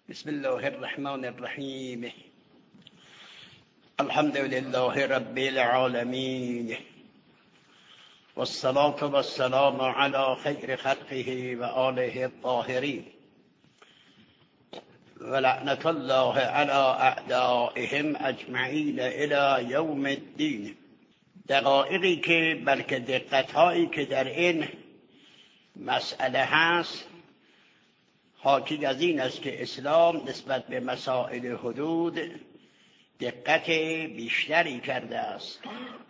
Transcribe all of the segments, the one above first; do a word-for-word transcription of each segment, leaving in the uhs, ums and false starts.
بسم الله الرحمن الرحیم. الحمد لله رب العالمین والصلاة والسلام على خیر خلقه و آله الطاهرین و لعنت الله على اعدائهم اجمعین الی یوم الدین. دقایقی که بلکه دقتهایی که در این مسئله هست حاکی از این است که اسلام نسبت به مسائل حدود دقت بیشتری کرده است.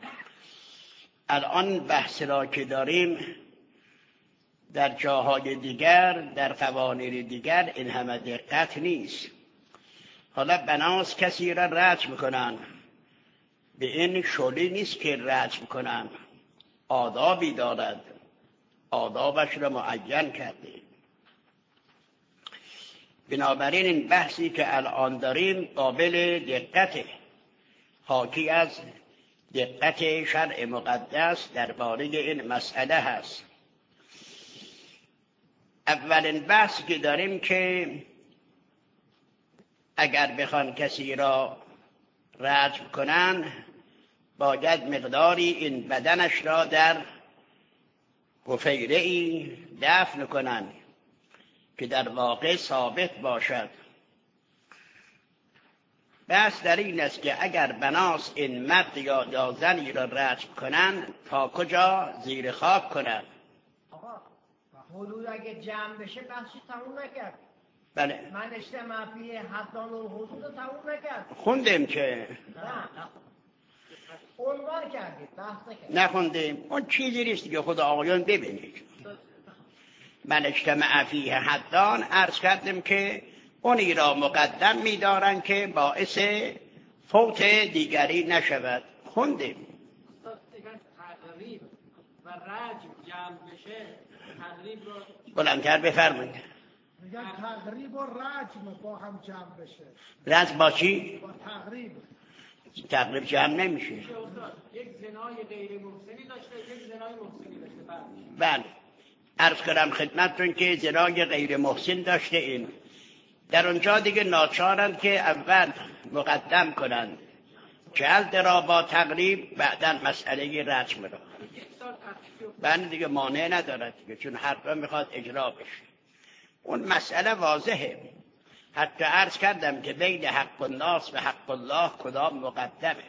الان بحث را که داریم در جاهای دیگر، در قوانین دیگر این همه دقت نیست. حالا بناس کسی را رجم میکنن، به این شغلی نیست که رجم کنن، آدابی دارد، آدابش را معین کرده. بنابراین این بحثی که الان داریم قابل دقته، حاکی از دقت شرع مقدس درباره این مسئله هست. اولین بحثی که داریم که اگر بخوان کسی را رجم کنن باید مقداری این بدنش را در حفیره‌ای دفن کنن که در واقع ثابت باشد. بس در این است که اگر بناس این مرد یا زنی را رجم کنن تا کجا زیر خاک کنن. آقا حدود اگه جمع بشه بخشی تموم نکرد. بله من اجتماع فی حدان الحدود رو تموم نکرد. خوندیم که نه عنوان کردید، بحث نکردید. نخوندیم. اون چیزی نیست که خدا آقایان ببینید. من اجتماع فی حدان عرض کردیم که اونی را مقدم می‌دارن که باعث فوت دیگری نشود. خوندیم تقریب و رجم جمع بشه، تقریب رو بلندتر بفرمایید. میگن تقریب و رجم با هم جمع بشه. رجم با چی؟ با تقریب. تقریب جمع نمیشه. یک زنای غیر محسنی داشته، یک زنای محسنی داشته. بله عرض کردم خدمتتون که زنای غیر محسن داشته. این در اونجا دیگه ناچارند که اول مقدم کنند جلد را با تقریب، بعداً مسئله رجم را. بله دیگه مانع ندارد دیگه، چون حرفا میخواد اجرا بشه. اون مسئله واضحه. حتی عرض کردم که بین حق الناس و حق الله کدام مقدمه.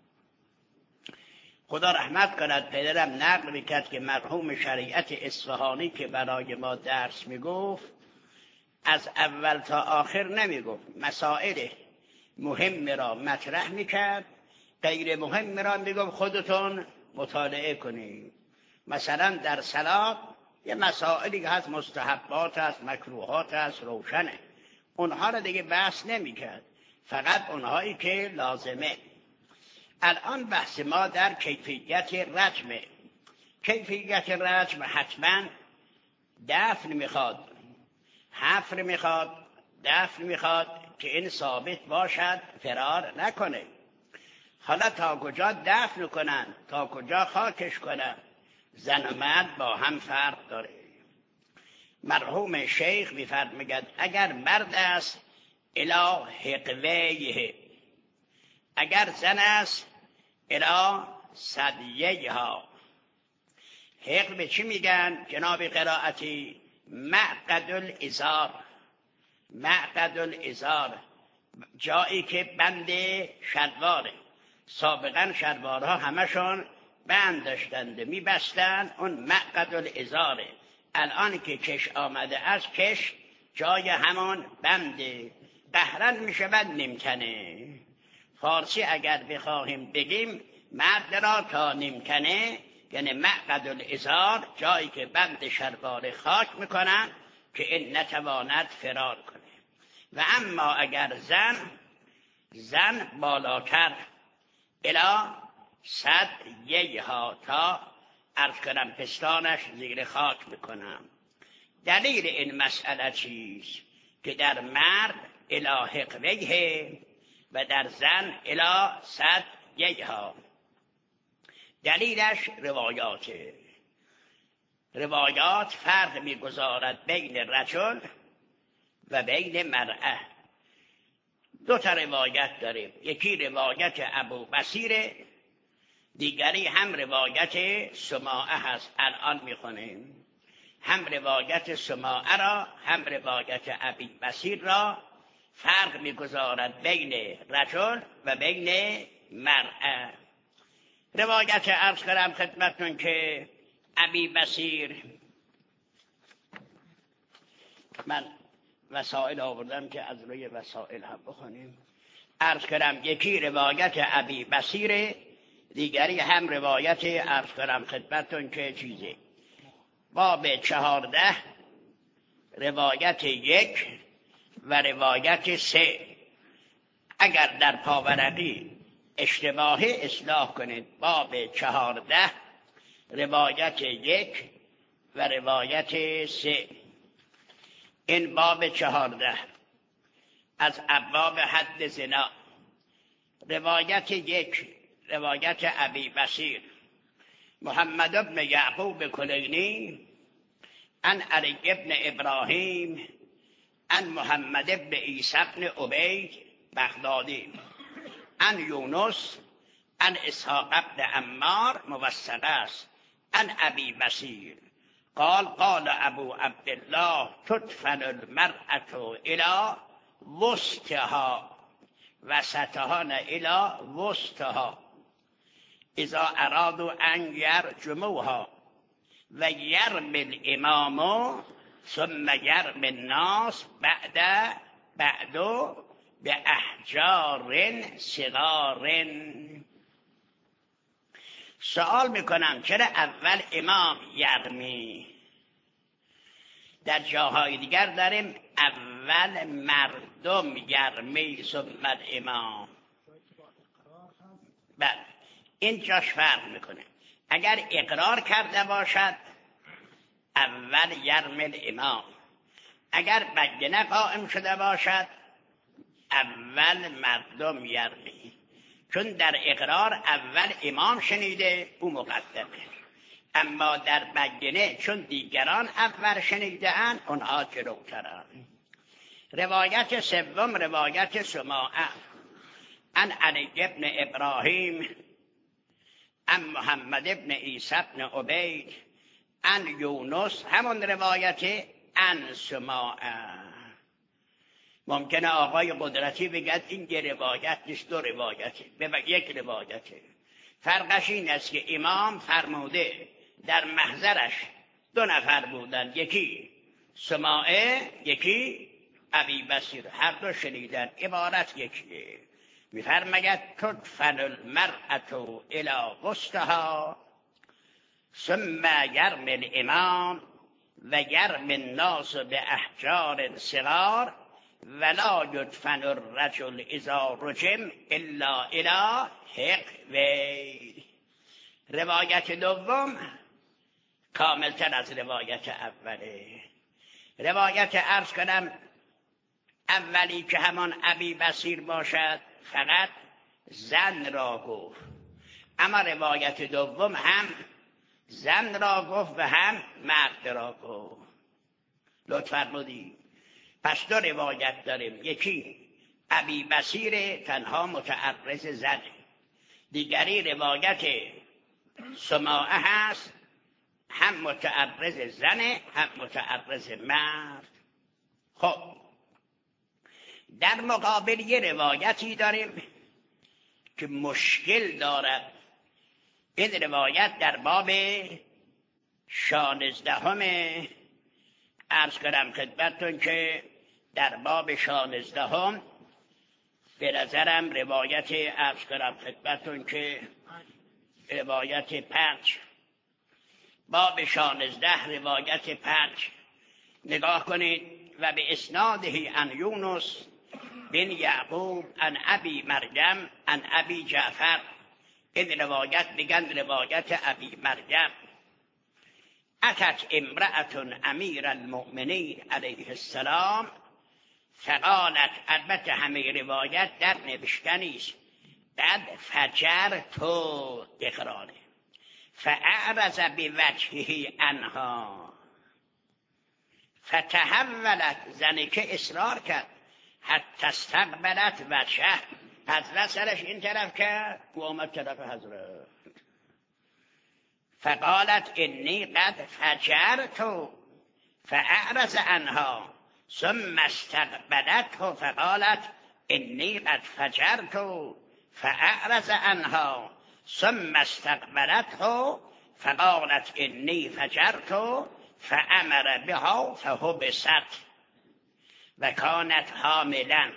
خدا رحمت کند، پدرم نقل میکرد که مرحوم شریعت اصفهانی که برای ما درس میگفت از اول تا آخر نمیگفت، مسائل مهم را مطرح میکرد، غیر مهم را میگفت خودتون مطالعه کنید. مثلا در صلات یه مسائلی که هست، مستحبات هست، مکروهات هست، روشنه، اونها را دیگه بحث نمیکرد، فقط اونهایی که لازمه. الان بحث ما در کیفیت رجمه. کیفیت رجم حتما دفن میخواد، حفر میخواد، دفن میخواد که این ثابت باشد، فرار نکنه. حالا تا کجا دفن کنن، تا کجا خاکش کنن، زن و مرد با هم فرق داره. مرحوم شیخ میفرماید اگر مرد است الی حقویه، اگر زن است الی ثدییها. حقل به چی میگن جناب قرائتی؟ معقد الازار. معقد الازار جایی که بند شلواره. سابقا شلوارها همشون بند داشتند میبستن، اون معقد الازاره. الان که کش آمده از کش جای همون بنده، قهرن میشود نمکنه. فارسی اگر بخواهیم بگیم مرد را تا نمکنه، یعنی معقد الازار، جایی که بند شلوار خاک میکنن که این نتواند فرار کنه. و اما اگر زن، زن بالاتر الی ثدییها، تا عرض کنم پستانش زیر خاک میکنم. دلیل این مسئله چیست؟ که در مرد الی حقویه و در زن الی ثدییها. دلیلش روایاته. روایات فرق میگذارد بین رجل و بین مرأه. دو تا روایت داریم، یکی روایت ابو بصیر، دیگری هم روایت سماعه هست. الان میخونیم هم روایت سماعه را هم روایت ابی بصیر را. فرق میگذارد بین رجل و بین مرأة. روایت عرض کردم خدمتتون که ابی بصیر، من وسائل آوردم که از روی وسائل هم بخونیم. عرض کردم یکی روایت ابی بصیر، دیگری هم روایت عرض کردم خدمتتون که چیزی باب چهارده روایت یک و روایت سه. اگر در پاورقی اشتباهی اصلاح کنید. باب چهارده روایت یک و روایت سه. این باب چهارده از ابواب حد زنا. روایت یک روایت ابی بصیر محمد ابن یعقوب کلینی عن علی ابن ابراهیم عن محمد ابن عیسی ابن عبید بغدادی عن یونس عن اسحاق ابن عمار موثق است عن ابی بصیر قال قال ابو عبدالله تدفن المرأة الى وسطها وسطها نه الى وسطها اذا ارادوا ان يرجموها و یرمی الامام ثم یرمی الناس بعد بعد به احجار صغار. سوال میکنم چرا اول امام یرمی؟ در جاهای دیگر داریم اول مردم یرمی ثم الامام. بله این جاش فرق میکنه. اگر اقرار کرده باشد اول یرمی الامام، اگر بینه قائم شده باشد اول مردم یرمی. چون در اقرار اول امام شنیده او مقدمه، اما در بینه چون دیگران اول شنیده اند اونها جلوترند. روایت سوم روایت سماعه عن علی ابن ابراهیم عن محمد ابن عیسی ابن عبید عن یونس، همون روایت عن سماعه. ممکنه آقای قدرتی بگد این یه روایت نیست، دو روایته، بگه یک روایته. فرقش این است که امام فرموده در محضرش دو نفر بودن، یکی سماعه یکی ابی بصیر، هر دو شنیدن، عبارت یکیه. میفرماید تدفن المرأة الى وسطها ثم یرمی الامام و یرمی الناس باحجار صغار ولا یدفن الرجل اذا رجم الا الى حقوی. روایت دوم کاملتر از روایت اوله. روایت عرض کنم اولی که همان ابی بصیر باشد فقط زن را گفت، اما روایت دوم هم زن را گفت و هم مرد را گفت. لطف فرمودید. پس دو روایت داریم، یکی ابی بصیر تنها متعرض زن، دیگری روایت سماعه هست هم متعرض زن هم متعرض مرد. خب در مقابل یه روایتی داریم که مشکل دارد. این روایت در باب شانزدهم عرض کردم خدمتتون که در باب شانزدهم به نظرم روایت عرض کردم خدمتتون که روایت پنج، باب شانزده روایت پنج نگاه کنید. و به اسناده عن یونس بن یعقوب عن ابی مریم عن ابی جعفر. این روایت میگن روایت ابی مریم. اتت امرأة امیر المؤمنین علیه السلام فقالت، البته همه روایت در نوشتنی است، بعد فجر تو اقراره فاعرض بوجهه عنها فتحولت، زنی که اصرار کرد حتی استقبلت وجهه، حضرت سرش این طرف کرد و آمد طرف حضرت. فقالت انی قد فجرت فاعرض عنها، ثم استقبلته فقالت انی قد فجرت فاعرض عنها، ثم استقبلته فقالت انی فجرت فامر بها فحبست و کانت حاملا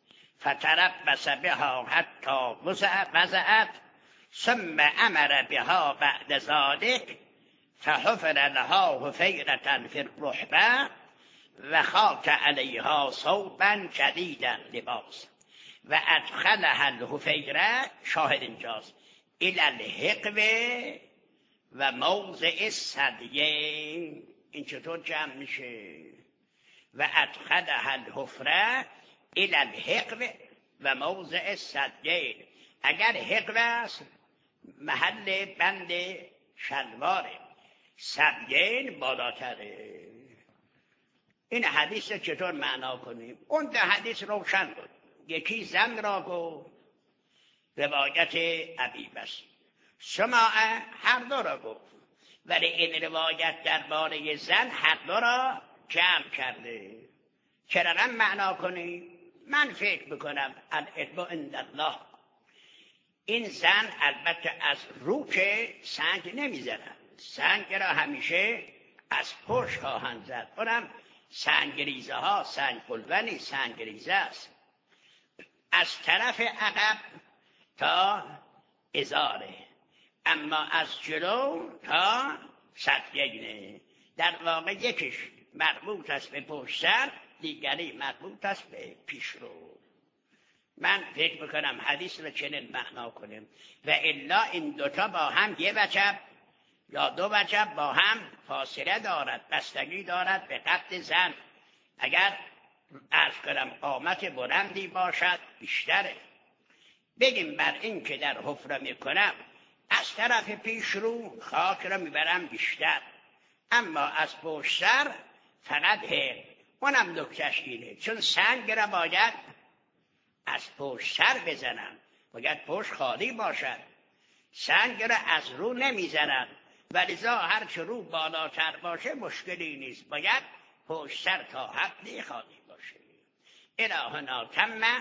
فتربص بها حتی وضعت، ثم امر بها بعد ذلك فحفر لها حفیرة فی الرحبة و خاک علیها ثوبا جدیدا لباس و ادخلها الحفیره، شاهد اینجاست، الی الحقوه و موضع الثدیین. این چطور جمع میشه؟ و ادخلها الحفره الی الحقوه و موضع الثدیین. اگر حقوه است محل بند شلواره، ثدیین بالاتره. این حدیث چطور معنا کنیم؟ اون ده حدیث روشن بود. یکی زن را گفت، روایت عبیب است. سماعه هر دو را گفت، ولی این روایت درباره زن هر دو را جمع کرده. چرا هم معنا کنیم؟ من فکر بکنم العلم عند الله. این زن البته از رو که سنگ نمیزنن، سنگ را همیشه از پشت خواهند زد. اونم سنگریزه ها، سنگ قلونی سنگریزه است. از طرف عقب تا ازاره، اما از جلو تا ثدیینه. در واقع یکیش مربوط است به پشت سر، دیگری مربوط است به پیشرو. من فکر میکنم حدیث رو چنین معنا کنیم. و الا این دوتا با هم یه وجب یا دو وجب با هم فاصله دارد، بستگی دارد به قد زن. اگر عرض کنم قامت بلندی باشد بیشتره. بگیم بر این که در حفره میکنم از طرف پیش رو خاک را میبرم بیشتر، اما از پشت سر فقط هر. اونم نکتهش اینه، چون سنگ را باید از پشت سر بزنم، باید پشت خالی باشد. سنگ را از رو نمیزنم، ولذا هرچه رو بالاتر باشه مشکلی نیست، باید پشت سر تا حدی خالی باشه. الهنا تم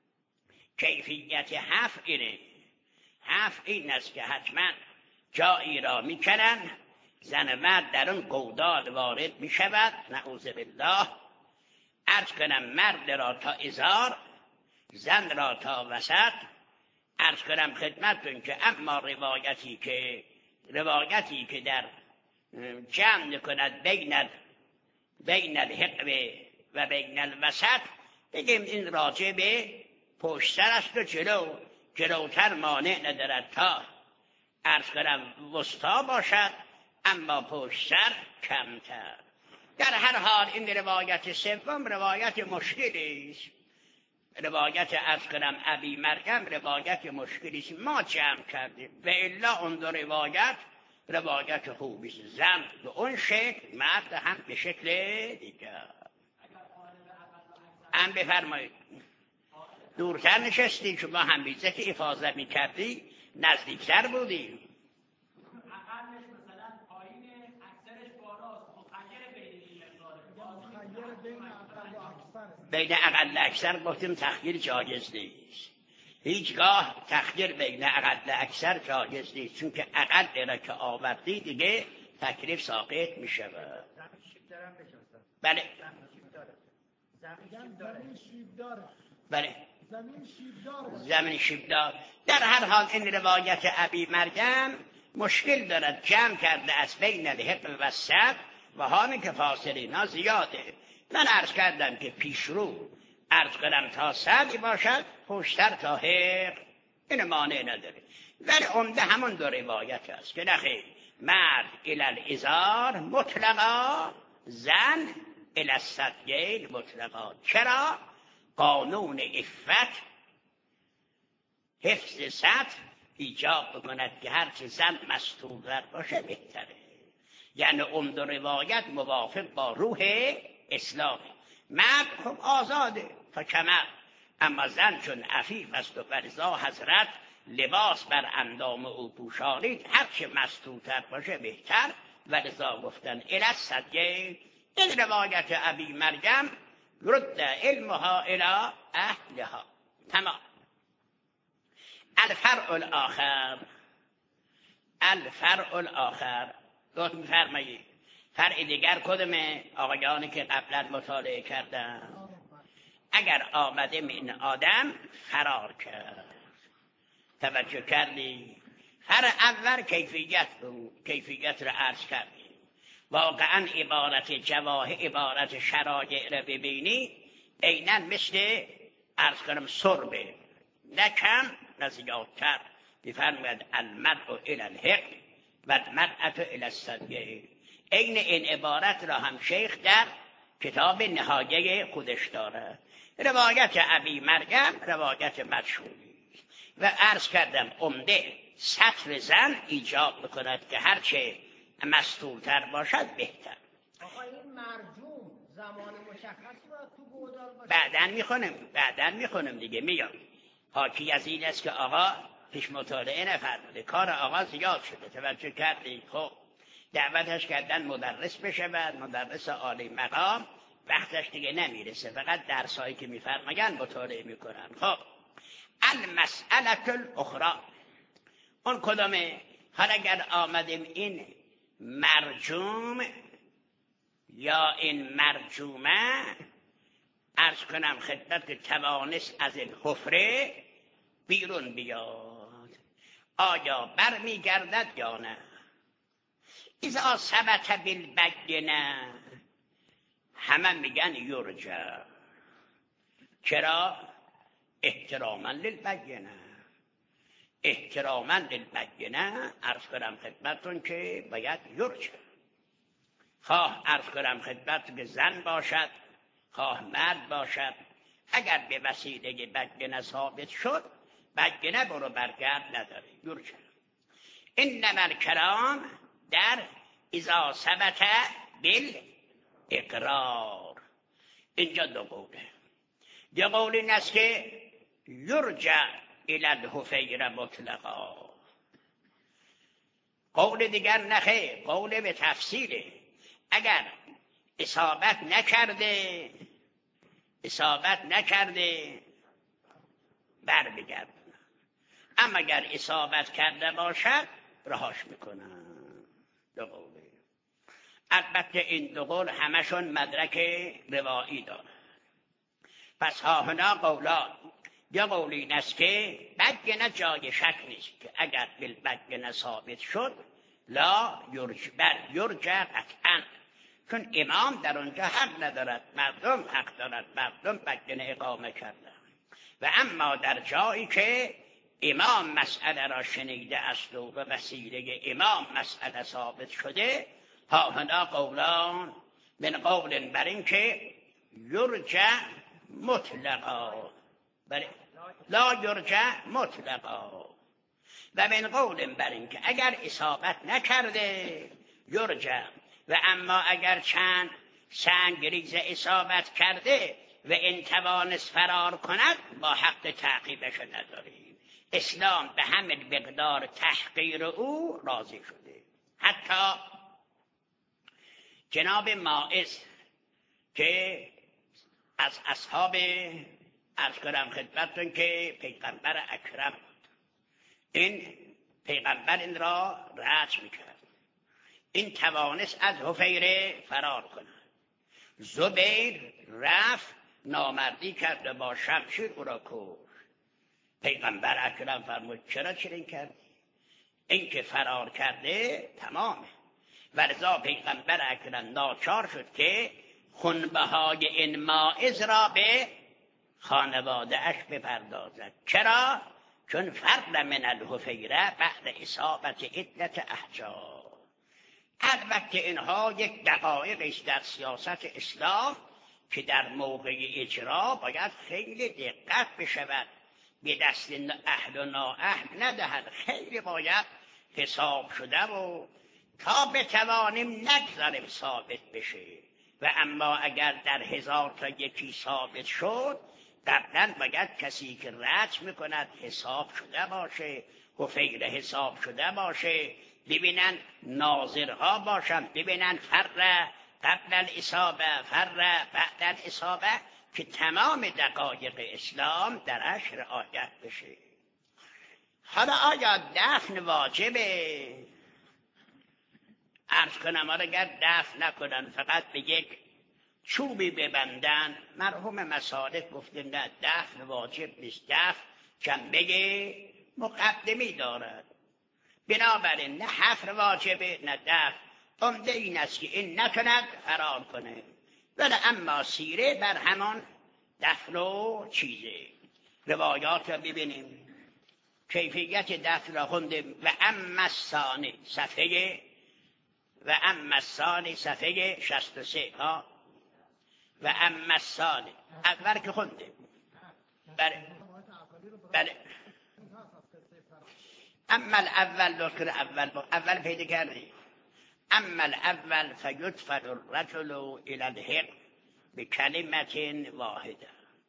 کیفیت حفظ اینه. حفظ این است که حتما جایی را میکنن، زن مرد در اون قودال وارد میشود، نعوذ بالله. عرض کنم مرد را تا ازار، زن را تا وسط. عرض کنم خدمتتون که اما روایتی که روایتی که در جمع کند بین بین الحقوه و بین الوسط، بگیم این راجع به پشت سر است و جلو جلوتر مانع ندارد تا عرض کنم وسطا باشد، اما پشت سر کمتر. در هر حال این روایت سوم روایت مشکلی است. روایت عرض کنم ابی مریم روایت مشکلی است، ما جمع کردیم. و الا اون دو روایت روایت خوبی است. زن به اون شکل، مرد هم به شکل دیگر. هم بفرمایید. دورتر نشستی، شما هم بیزه که افاظه می کردی نزدیکتر بودی. بین اقل اکثر گفتیم تخییر جایز نیست. هیچگاه تخییر بین اقل اکثر جایز نیست، چون که اقل را که آوردی دیگه تکلیف ساقط می شود. بله بله زمین شیبدار. در هر حال این روایت ابی مریم مشکل دارد، جمع کرده از بین الحق و السد و حالی که فاصله اینا زیاده. من عرض کردم که پیشرو عرض کنم تا سدی باشد، پشتر تا حق، این مانع نداره. ولی عمده همون دو روایت است که نخیر مرد الی الازار مطلقا، زن الی الثدیین مطلقا. چرا؟ قانون عفت حفظ سطح ایجاب بکند که هرچه زن مستور باشه بهتره. یعنی اون دو روایت موافق با روح اسلام. مرد خب آزاده، تا کمر. اما زن چون عفیف است و فرزا حضرت لباس بر اندام او پوشانید، هرچه مستورتر باشه بهتر. و لذا گفتن الی الصدیه. این روایت ابی مریم رد علمها الی اهلها. تمام. الفرع الاخر، الفرع الاخر دوست میفرمایید فرع دیگر کدومه؟ آقایانی که قبلا مطالعه کردن. اگر آمده این آدم فرار کرد، توجه کردی؟ فرع اول کیفیت بود، کیفیت رو عرض کردی. واقعا عبارت جواهر، عبارت شرایع رو ببینی عیناً مثل عرض کنم سربه، نه کم نه زیادتر. بفرماید المرء الی الحق و المرأة الی الصدیه. عین این عبارت را هم شیخ در کتاب نهایه خودش داره. روایت ابی مریم روایت مشهوری و عرض کردم عمده سطر زن ایجاب میکند که هرچه مستورتر باشد بهتر. آقا این مرجوم زمان مشخصی باید تو گودال باشه؟ بعداً میخونم، بعداً میخونم دیگه. میام حاکی از این است که آقا پیش مطالعه نفرموده، کار آقا زیاد شده. توجه کردی؟ خب دعوتش کردن مدرس بشه، بعد مدرس عالی مقام، وقتش دیگه نمیرسه، فقط درسایی که میفرماین مطالعه میکنن. خب المسئله الاخرى اون کدامه؟ حالا اگر آمدیم این مرجوم یا این مرجومه، عرض کنم خدمت که توانست از این حفره بیرون بیاد، آیا بر میگردد یا نه؟ اذا ثبت بالبینه، همه میگن یرجع. چرا؟ احتراما للبینه، احتراما للبینه. عرض کنم خدمتون که باید یرجع. خواه عرض کنم خدمت که زن باشد، خواه مرد باشد، اگر به وسیله بینه ثابت شد، بینه برو برگرد نداره، یرجع. انما الکلام در اذا ثبت بالاقرار. اینجا دو قوله. دو قول این است که یرجع الی الحفیر مطلقا. قول دیگر نخیر، قول به تفصیله. اگر اصابت نکرده، اصابت نکرده بر بگرد، اما اگر اصابت کرده باشد رهاش میکنن. دو قوله. البته این دو قول همشون مدرک روایی دارن. پس ها هنا قولان. یا قول این است که بگنه جای شک نیست که اگر بالبگنه ثابت شد لا یرجع، بر یرجع قطعا، چون امام در اونجا حق ندارد، مردم حق دارد، مردم بگنه اقامه کردن. و اما در جایی که امام مسئله را شنیده است و به وسیله امام مسئله ثابت شده، ها هنا قولان. من قول بر این که یرجع مطلقا، لا یرجع مطلقا. و من قول بر این که اگر اصابت نکرده یرجع، و اما اگر چند سنگریز اصابت کرده و این توانست فرار کند، با حق تعقیبش نداریم. اسلام به همین مقدار تحقیر او راضی شده. حتی جناب ماعز که از اصحاب عرض کنم خدمتتون که پیغمبر اکرم بود، این پیغمبر این را رجم میکرد، این توانست از حفیره فرار کند. زبیر رفت نامردی کرده با شمشیر او را کشت. پیغمبر اکرم فرمود چرا چنین کردی؟ این که فرار کرده تمامه. ولذا پیغمبر اکرم ناچار شد که خونبهای این ماعز را به خانواده اش بپردازد. چرا؟ چون فرد من الحفیره بعد اصابت عدت احجار. البته اینها یک دقایق است در سیاست اسلام که در موقع اجرا باید خیلی دقت بشود، به دست اهل و نااهل ندهد، خیلی باید حساب شده و تا بتوانیم نگذاریم ثابت بشه. و اما اگر در هزار تا یکی ثابت شد، قبلا باید کسی که رجم میکند حساب شده باشه، حفیر حساب شده باشه، ببینن ناظرها باشن، ببینن فر قبل الاصابه فر بعد الاصابه، که تمام دقایق اسلام درش رعایت بشه. حالا آیا دفن واجبه؟ عرض کنم آره اگر دفن نکنن فقط به یک چوبی ببندن، مرحوم مصالح گفته نه دفن واجب نیست، دفن جنبه مقدمی دارد، بنابراین نه حفر واجبه نه دفن. عمده این است که این نکند فرار کنه، ولی اما سیره بر همان دفن و چیزه. روایات را ببینیم، کیفیت دفن را خوندیم. و اما الثانی صفحه و اما الثانی صفحه شصت و سه ها و اما الثانی اول که خوندیم. بله بله اما الاول ذکر اول اول پیدا کردیم. اما الاول فیدفن الرجل الى الحق بکلمة واحده.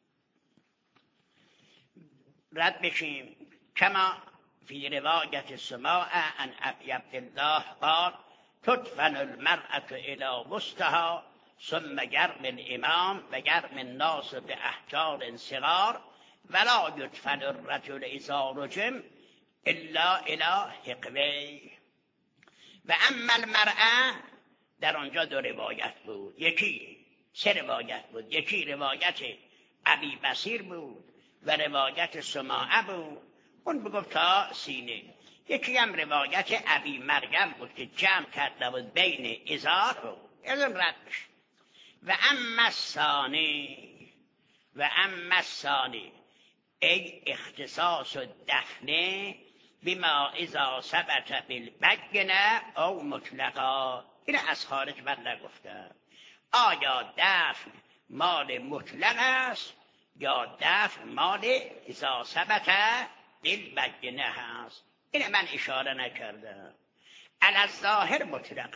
رد بشیم کما فی روایت سماع عن ابی عبدالله قال تدفن المرأة الى وسطها ثم گرم الامام و گرم الناس باحجار صغار ولا یدفن الرجل اذا رجم الا الى حقوی. و اما المرأة در آنجا دو روایت بود، یکی سه روایت بود، یکی روایت ابی بصیر بود و روایت سماعه بود، اون بگفت تا سینه. یکی هم روایت ابی مریم بود که جمع کرده بود بین ازار و ازم رد بشه. و اما الثانی و اما الثانی ای اختصاص دفنه بما اذا ثبت بالبینه او مطلقا. این از خارج من نگفتم. آیا دفن مال مطلق است یا دفن مال اذا ثبت بالبینه هست؟ این من اشاره نکردم. علی الظاهر مطلق.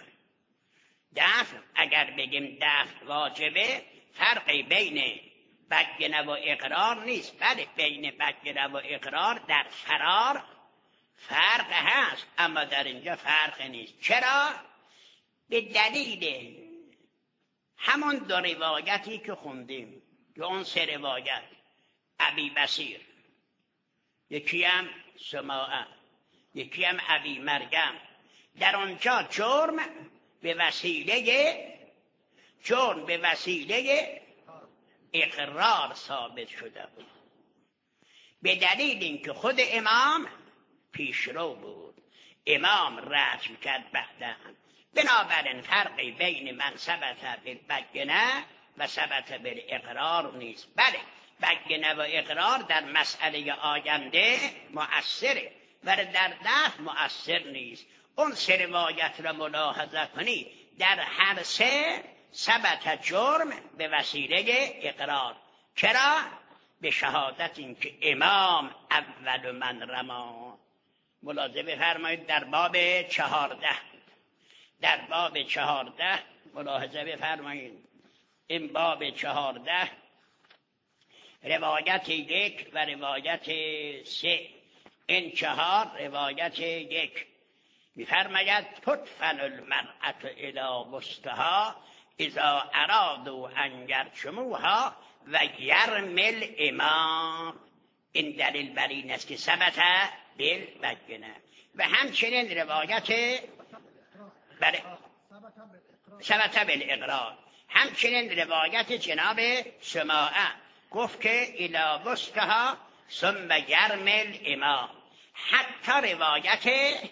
دفن اگر بگیم دفن واجبه، فرقی بین بینه و اقرار نیست، بله بین بینه و اقرار در فرار فرق هست، اما در اینجا فرق نیست. چرا؟ به دلیل همون دو روایتی که خوندیم، که اون سه روایت ابی بصیر، یکی هم سماعه، یکی هم ابی مریم، در آنجا جرم به وسیله جرم به وسیله اقرار ثابت شده بود، به دلیل اینکه خود امام پیشرو بود، امام رجم کرد بعدا. بنابراین فرقی بین من ثبت بالبینه و ثبت بالاقرار نیست. بله بینه و اقرار در مسئله آینده مؤثره ولی در دفن مؤثر نیست. اون سه روایت را ملاحظه کنی، در هر سه ثبت جرم به وسیله اقرار. چرا؟ به شهادت این که امام اول من رما. ملاحظه بفرمایید در باب چهارده در باب چهارده ملاحظه بفرمایید، این باب چهارده روایت یک و روایت سه، این چهار روایت یک میفرماید تدفن المرأة الی وسطها اذا ارادوا ان یرجموها و یرم الامام. این دلیل بر این است که ثبت بالبینه. و همچنین روایت بله ثبت بالاقرار، همچنین روایت جناب سماعه گفت که الی وسطها ثم یرم الامام. حتی روایت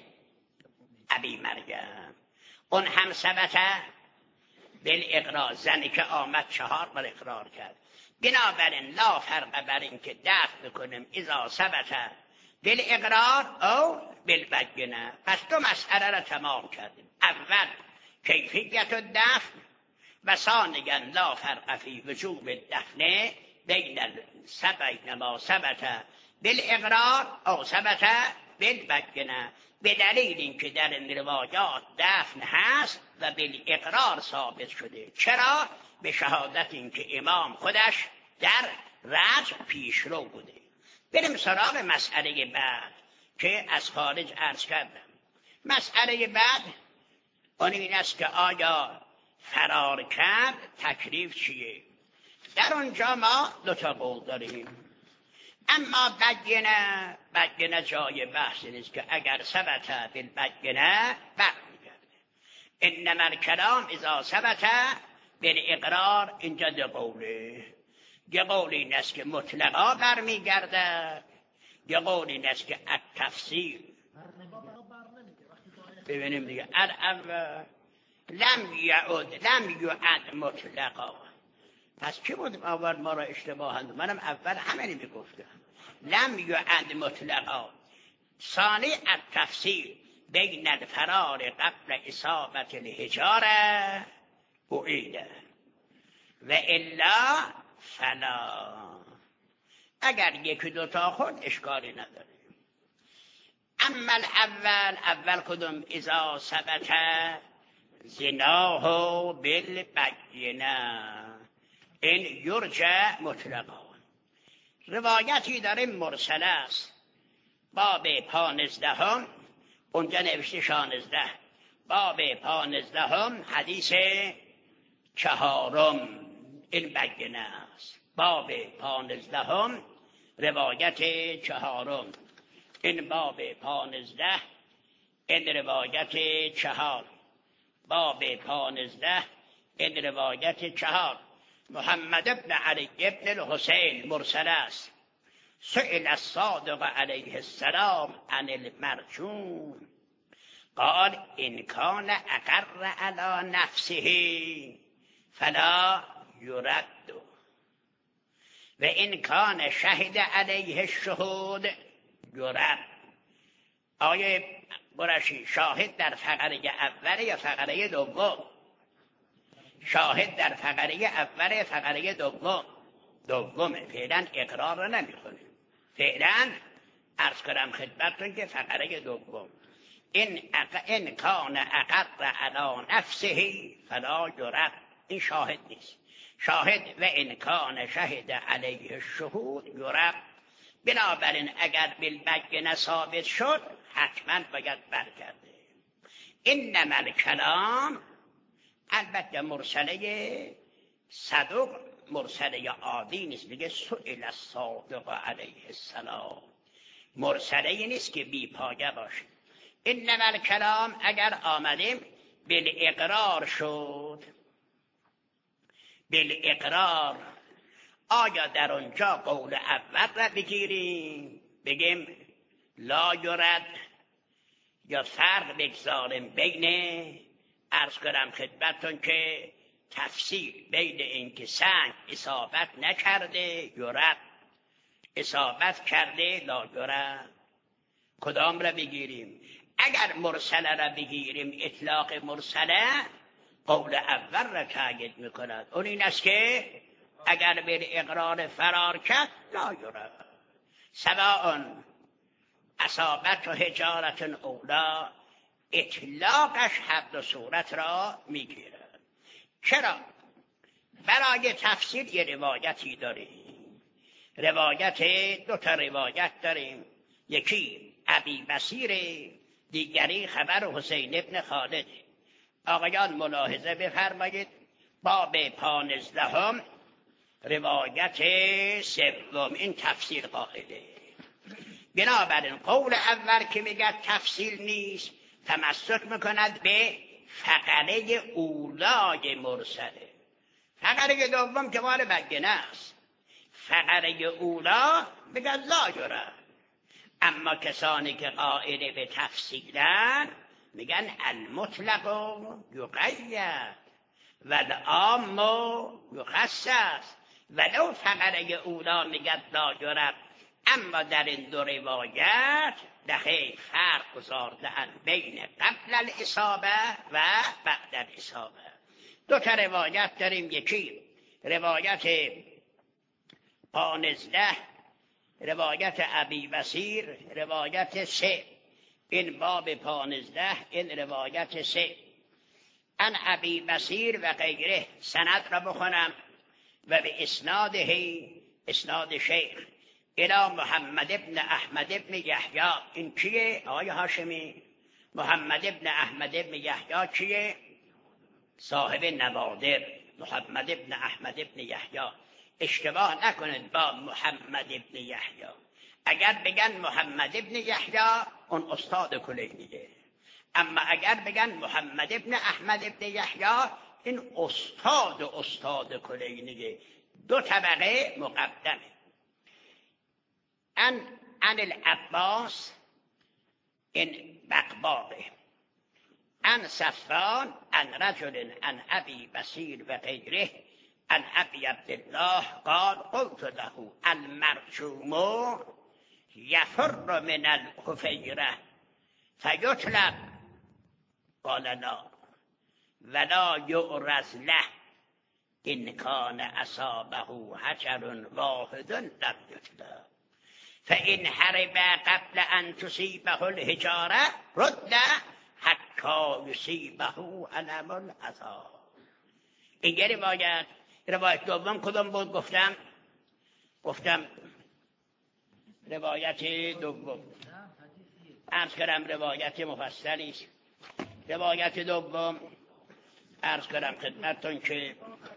ابی مریم اون هم ثبت بالاقرار، زنی که آمد چهار بار اقرار کرد. بنابراین لا فرق بر این که دفن بکنیم اذا ثبت بالاقرار او بالبینه. پس دو مسئله را تمام کردیم. اول کیفیت الدفن و ثانیا لا فرق فی وجوب الدفن بین بین ما ثبت بالاقرار او ثبت بالبینه، به دلیل اینکه در این روایات دفن هست و بالاقرار ثابت شده. چرا؟ به شهادت اینکه امام خودش در رجع پیشرو بوده. بریم سراغ مسئله بعد که از خارج عرض کردم. مسئله بعد اون این است که آیا فرار کرد تکلیف چیه؟ در اونجا ما دو تا قول داریم، اما بگینه بگینه جای بحث نیست که اگر ثبت بالبگینه برمیگرده. انما الکلام اذا ثبت بالاقرار، اینجا دو قوله. یه قول این است که مطلقا برمیگرده، یه قول این است که التفسیر. ببینیم دیگه الاول لم یعد لم یعد مطلقا. پس چی بود آورد ما را اشتباهند؟ منم اول همینی میگفتم لم یعد مطلقا. ثانی التفسیر بین الفرار قبل اصابت الحجاره اعیده و الا فلا. اگر یکی دوتا خود اشکالی نداره. اما الاول اول کدوم؟ اذا ثبت زناه بالبینه این یرجع مطلقا. روایتی داریم مرسل است، باب پانزدهم، اونجا نوشته شانزده، باب پانزدهم حدیث چهارم این بگینه است. باب پانزدهم روایت چهارم، این باب پانزده این روایت چهار، باب پانزده این روایت چهار. محمد ابن علی ابن الحسین مرسل است. سئل الصادق علیه السلام عن المرجوم قال ان کان اقر علی نفسه فلا یرد و ان کان شهد علیه الشهود یرد. آیه قرشی شاهد در فقره اول یا فقره دوم؟ شاهد در فقره اول فقره دوم دومه. فعلا اقرار رو نمیخونه. فعلا عرض کنم خدمتتون که فقره دوم این اق... این کان اقر علی نفسه فلا یرد، این شاهد نیست. شاهد و این کان شهد علیه الشهود یرد. بنابراین اگر بالبینه ثابت شد حتما باید برگرده. انما الکلام، البته مرسله صدوق مرسله عادی نیست، میگه سئل الصادق علیه السلام، مرسله نیست که بی پایه باشه. انما الکلام اگر آمدیم بالاقرار شد، بالاقرار، آیا در اونجا قول اول را بگیریم بگیم لا یرد یا فرق بگذاریم بین عرض کنم خدمتتون که تفسیر بین این که سنگ اصابت نکرده یرد، اصابت کرده لا یرد، کدام را بگیریم؟ اگر مرسله را بگیریم اطلاق مرسله قول اول را تأکید میکند، اون این است که اگر به اقرار فرار کرد لا یرد سواء اصابت و حجارت اولا، اطلاقش حد و صورت را میگیرد. چرا؟ برای تفسیر یه روایتی داریم، روایت دو تا روایت داریم، یکی ابی بصیر، دیگری خبر حسین ابن خالد. آقایان ملاحظه بفرمایید، باب پانزدهم روایت سوم این تفسیر قائله. بنابراین قول اول که میگه تفسیر نیست تمسک میکند به فقره اولای مرسله. فقره دوم که مال بگینه است، فقره اولا میگه لا یرد. اما کسانی که قائل به تفسیرن میگن المطلق یقید والعام یخصص. ولو فقره اولا میگه لا یرد، اما در این دو روایت دخیل فرق گذارده‌اند بین قبل الاصابه و بعد الاصابه. دو تا روایت داریم، یکی روایت پانزده روایت ابی بصیر، روایت سه، این باب پانزده این روایت سه. ان ابی بصیر و غیره، سند را بخونم و به اسناده اسناد شیخ الى محمد ابن احمد ابن یحیی. این کیه آقای هاشمی؟ محمد ابن احمد ابن یحیی کیه؟ صاحب نوادر، محمد ابن احمد ابن یحیی. اشتباه نکنید با محمد ابن یحیی. اگر بگن محمد ابن یحیی اون استاد کلینیه، اما اگر بگن محمد ابن احمد ابن یحیی این استاد استاد کلینیه، دو طبقه مقدمه. ان ان العباس این بقباقه، ان صفان ان رجل ان ابی بصیر و غیره ان ابی عبدالله قال قلت له المرجوم یفر من الحفیره فیطلب قال لا ولا یعرض له ان کان اصابه حجر واحد لم یطلب فان حرب قبل ان تصیبه الحجاره رد حتی یصیبه علم العذاب. این یه روایت. روایت دوم کدوم بود گفتم؟ گفتم روایت دوم. عرض کردم روایت مفصلی است. روایت دوم عرض کردم خدمتتون که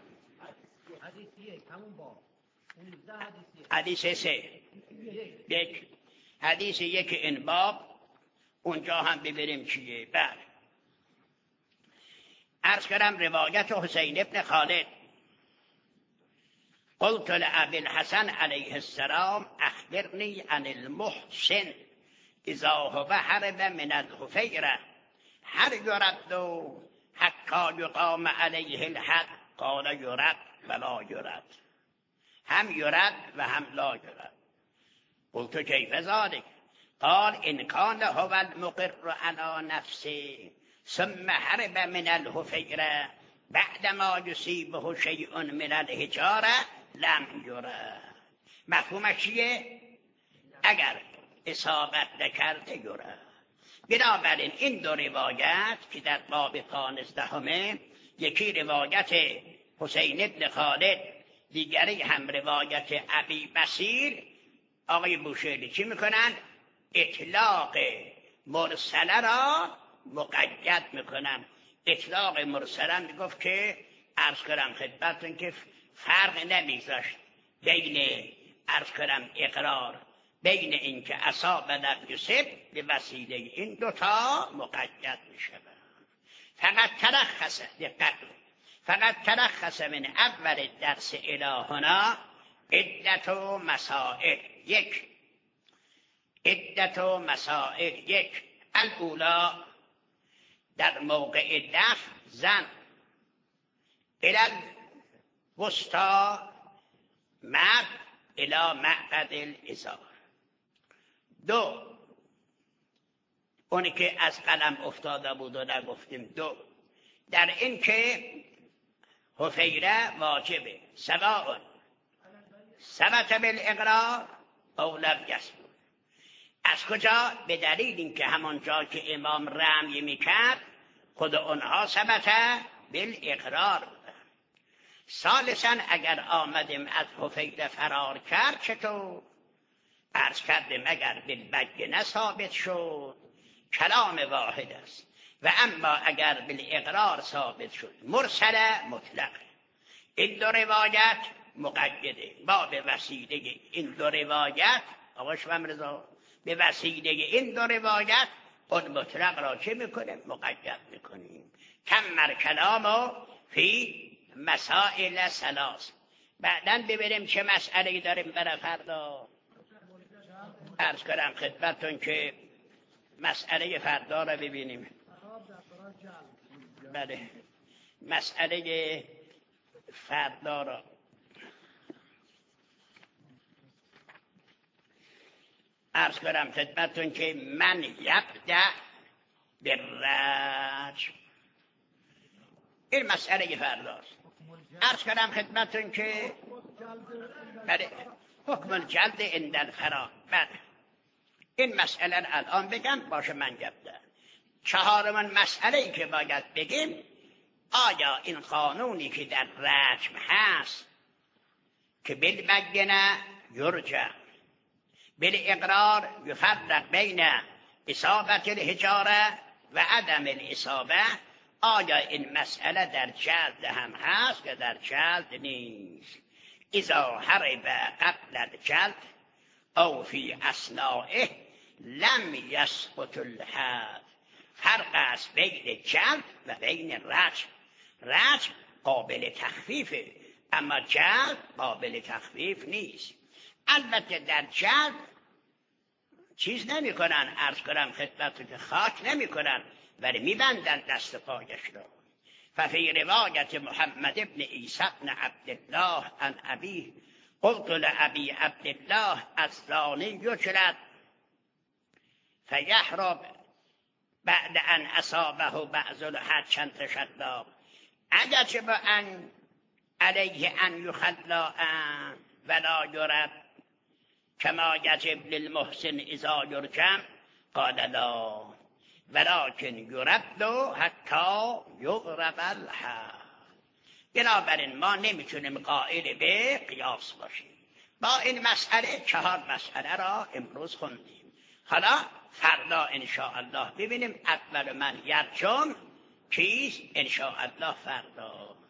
حدیث سه یک حدیث یک این باب اونجا هم ببینیم چیه. بعد عرض کردم روایت حسین ابن خالد قلت لأبي الحسن علیه السلام اخبرنی عن المحسن اذا هو حرب من الحفیره هل یرد حتی یقام علیه الحد قال یرد ولا یرد. هم یرد و هم لا یرد. قلت کیف ذلك قال ان کان هو المقر على نفسه ثم حرب من الحفیره بعدما یصیبه شیء من الحجاره لم یرد. مفهومش چیه؟ اگر اصابت نکرده یرد. بنابراین این دو روایت که در باب پانزدهمه، یکی روایت حسین ابن خالد، دیگری هم روایت ابی بصیر، آقای بوشهری چی میکنن؟ اطلاق مرسله را مقید میکنن. اطلاق مرسله میگفت که عرض کنم خدمتتون که فرق نمیذاشت بین عرض کنم اقرار بین این که اصاب لم یصب به وسیله این دوتا مقید میشه. فقط ترخص دقت فقط ترخص من اول درس الهنا عدت و مسائل. یک عدت و مسائل یک الاولا در موقع دفع زن الى الوسطا مرد الى معقد الازار. دو اونی که از قلم افتاده بود و نگفتیم. دو در این که حفیره واجبه سواء ثبت بالاقرار او لم یثبت. از کجا؟ به دلیل اینکه همون جا که امام رمی میکرد خود اونها ثبت بالاقرار بودن. ثالثاً اگر آمدیم از حفیره فرار کرد چطور؟ عرض کردیم اگر بالبینه ثابت شد کلام واحد است، و اما اگر بالاقرار ثابت شد مرسله مطلقه. این دو روایت مقیده. ما به وسیله این دو روایت آقا شوام رضا به وسیله این دو روایت اون مطلق را چه میکنیم؟ مقید میکنیم. کمر کلامو فی مسائل ثلاث. بعداً ببینیم چه مسئله‌ای داریم برای فردا. عرض کنم خدمتتون که مسئله فردا را ببینیم. بله مسئله فردا را عرض کنم خدمتتون که من یبدأ بالرجم. این مسئله فرداست. عرض کنم خدمتتون که بله حکم الجلد عند الفراغ. بله این مسئله الان بگم باشه من یبدأ. چهارمین مسئله ای که باید بگیم آیا این قانونی که در رجم هست که بالبینه یرجع بالاقرار یفرق بین اصابت الحجاره و عدم الاصابه. آیا این مسئله در جلد هم هست یا در جلد نیست؟ اذا حرب قبل الجلد او فی اثنائه لم یسقط الحد. فرق است بین جلد و بین رجم. رجم قابل تخفیفه اما جلد قابل تخفیف نیست. البته در جلد چیز نمی کنن، عرض کنم خدمت که خاک نمی کنن ولی می بندن دست پایش را. ففی روایت محمد ابن عیسی ابن عبدالله عن ابی قلت لابی عبدالله الزانی یجلد فیحرب بعد ان اصابه بعض الحد چند شداب اگرچه با ان علیه ان یخلا ولا یرد کما یجب للمحسن اذا یرجم قال لا ولكن یرد حتی یغرب الحد. بنابراین ما نمیتونیم قائل به قیاس باشیم. با این مسئله چهار مسئله را امروز خوندیم. حالا فردا انشاءالله ببینیم اول من یرجم کیست انشاءالله فردا.